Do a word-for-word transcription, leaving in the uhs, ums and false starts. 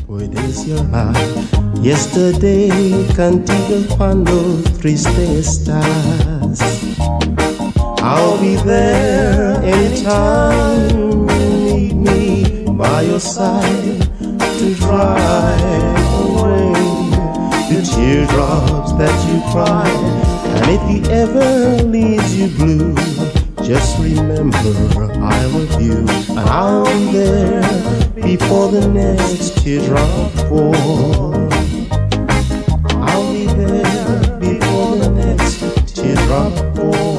Puedes llamar. Yesterday, contigo cuando triste estás. I'll be there anytime you need me by your side to dry away the teardrops that you cry. And if he ever leaves you blue, just remember I love you, and I'll be there before the next teardrop falls. I'll be there before the next teardrop falls.